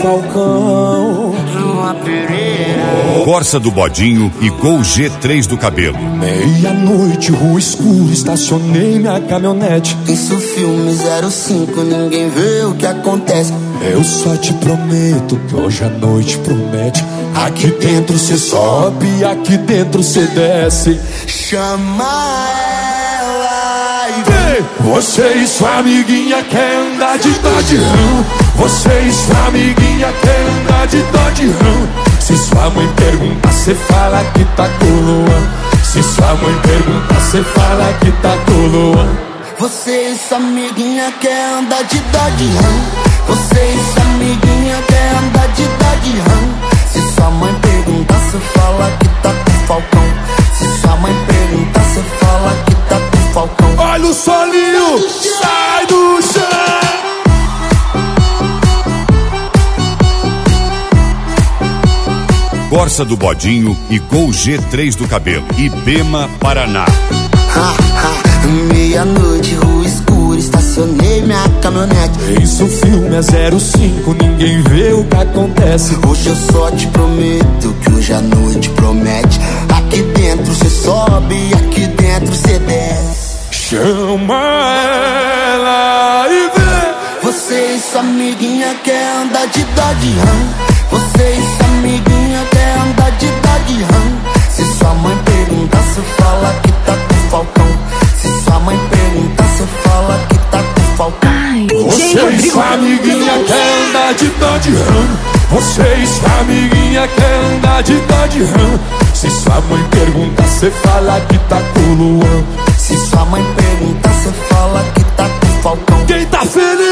Falcão. Uma Pereira. Corsa do Bodinho e Gol G3 do Cabelo. Meia-noite, rua escura, estacionei minha caminhonete. Isso filme 05, ninguém vê o que acontece. Eu só te prometo que hoje a noite promete. Aqui dentro cê sobe, aqui dentro cê desce. Chama ela e vem. Você e sua amiguinha quer andar de Dodge Ram. Você e sua amiguinha quer andar de Dodge Ram. Se sua mãe perguntar, cê fala que tá com o Luan. Se sua mãe perguntar, cê fala que tá com o Luan. Você e sua amiguinha quer andar de Dodge Ram. Você e sua amiguinha quer andar de Dodge Ram. Se sua mãe perguntar, cê fala que tá com o Falcão. Se sua mãe perguntar, cê fala que tá com o Falcão. Olha o solinho, sai do chão. Corsa do Bodinho e Gol G3 do Cabelo. Ibema, Paraná. Meia-noite, rua escura, estacionei minha caminhonete. Isso filme é 05, ninguém vê o que acontece. Hoje eu só te prometo que hoje a noite promete. Aqui dentro cê sobe, aqui dentro cê desce. Chama ela e vem. Você e sua amiguinha quer andar de Dodge Ram. Você e sua amiguinha quer andar de Dodge Ram. Se sua mãe perguntar, cê fala que tá com o Falcão. Se sua mãe perguntar, cê fala que tá com o Falcão. Você e sua amiguinha quer andar de Dodge Ram. Você e sua amiguinha quer andar de Dodge Ram. Se sua mãe perguntar, cê fala que tá com o Luan. Se sua mãe perguntar, cê fala que tá com o Falcão. Quem tá feliz?